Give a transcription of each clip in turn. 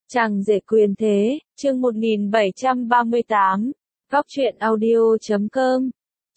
Chàng rể quyền thế, chương 1738, góc truyện audio.com.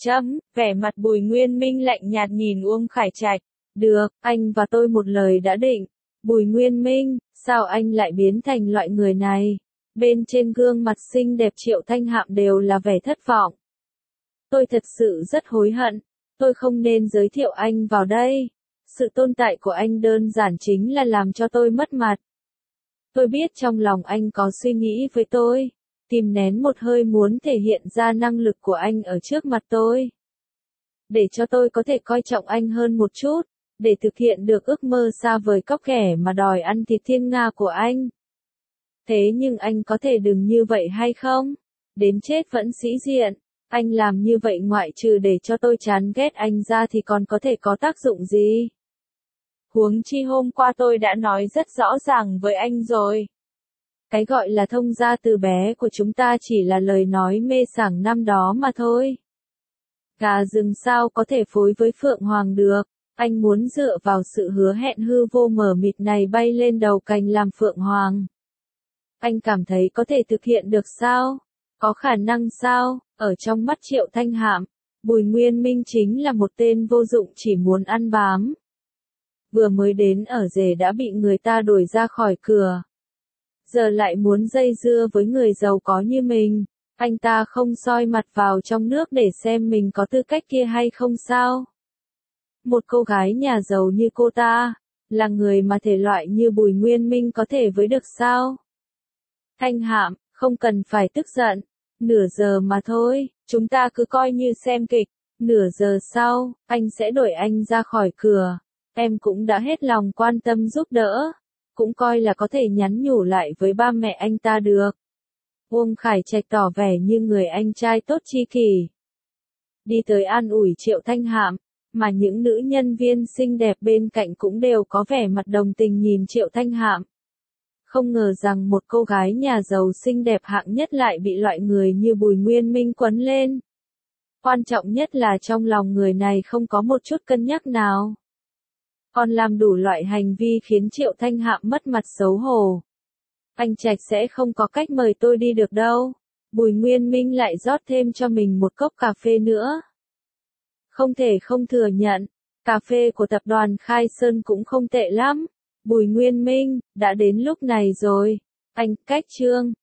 Vẻ mặt Bùi Nguyên Minh lạnh nhạt nhìn Uông Khải Trạch. Được, anh và tôi một lời đã định. Bùi Nguyên Minh, sao anh lại biến thành loại người này? Bên trên gương mặt xinh đẹp Triệu Thanh Hạm đều là vẻ thất vọng. Tôi thật sự rất hối hận. Tôi không nên giới thiệu anh vào đây. Sự tồn tại của anh đơn giản chính là làm cho tôi mất mặt. Tôi biết trong lòng anh có suy nghĩ với tôi, kìm nén một hơi muốn thể hiện ra năng lực của anh ở trước mặt tôi. Để cho tôi có thể coi trọng anh hơn một chút, để thực hiện được ước mơ xa vời cóc ghẻ mà đòi ăn thịt thiên nga của anh. Thế nhưng anh có thể đừng như vậy hay không? Đến chết vẫn sĩ diện, anh làm như vậy ngoại trừ để cho tôi chán ghét anh ra thì còn có thể có tác dụng gì? Huống chi hôm qua tôi đã nói rất rõ ràng với anh rồi. Cái gọi là thông gia từ bé của chúng ta chỉ là lời nói mê sảng năm đó mà thôi. Gà rừng sao có thể phối với Phượng Hoàng được, anh muốn dựa vào sự hứa hẹn hư vô mờ mịt này bay lên đầu cành làm Phượng Hoàng. Anh cảm thấy có thể thực hiện được sao? Có khả năng sao? Ở trong mắt Triệu Thanh Hạm, Bùi Nguyên Minh chính là một tên vô dụng chỉ muốn ăn bám. Vừa mới đến ở rể đã bị người ta đuổi ra khỏi cửa. Giờ lại muốn dây dưa với người giàu có như mình, anh ta không soi mặt vào trong nước để xem mình có tư cách kia hay không sao? Một cô gái nhà giàu như cô ta, là người mà thể loại như Bùi Nguyên Minh có thể với được sao? Thanh Hạm, không cần phải tức giận, nửa giờ mà thôi, chúng ta cứ coi như xem kịch, nửa giờ sau, anh sẽ đuổi anh ra khỏi cửa. Em cũng đã hết lòng quan tâm giúp đỡ, cũng coi là có thể nhắn nhủ lại với ba mẹ anh ta được. Uông Khải Trạch tỏ vẻ như người anh trai tốt chi kỷ. Đi tới an ủi Triệu Thanh Hạm, mà những nữ nhân viên xinh đẹp bên cạnh cũng đều có vẻ mặt đồng tình nhìn Triệu Thanh Hạm. Không ngờ rằng một cô gái nhà giàu xinh đẹp hạng nhất lại bị loại người như Bùi Nguyên Minh quấn lên. Quan trọng nhất là trong lòng người này không có một chút cân nhắc nào. Còn làm đủ loại hành vi khiến Triệu Thanh Hạm mất mặt xấu hổ. Anh Trạch sẽ không có cách mời tôi đi được đâu. Bùi Nguyên Minh lại rót thêm cho mình một cốc cà phê nữa. Không thể không thừa nhận, cà phê của tập đoàn Khai Sơn cũng không tệ lắm. Bùi Nguyên Minh, đã đến lúc này rồi. Anh, cách chương.